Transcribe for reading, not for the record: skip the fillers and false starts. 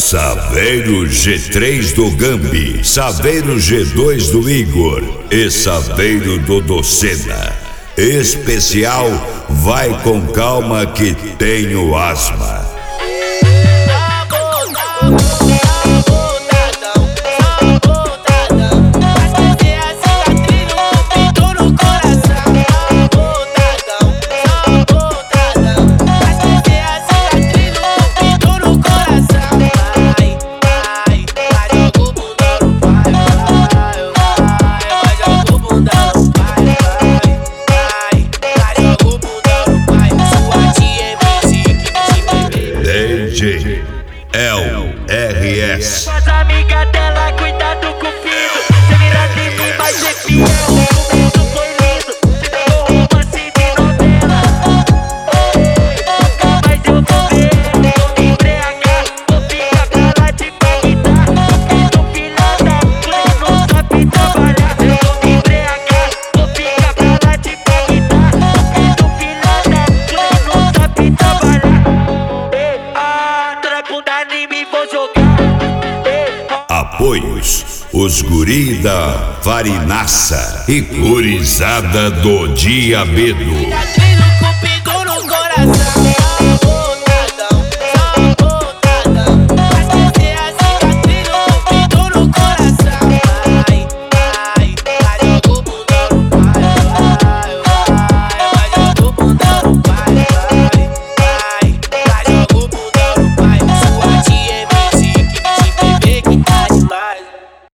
Saveiro G3 do Gambi, Saveiro G2 do Igor e Saveiro do Docena. Especial Vai com Calma que tenho asma. DJ LRS. Faz amiga dela, cuidado com o filho. Você vira de mim, vai ser fiel. O mundo foi lindo, te deu romance de novela. Nunca mais eu vou ver. Vou me embriagar, vou ficar pra lá de Bagdá. Tô filhada, tu não sabe trabalhar. Eu vou me embriagar, vou ficar pra lá de Bagdá. Tô filhada, tu não sabe trabalhar. Apoios: os guri da Farinaça e gurizada do Diabedo.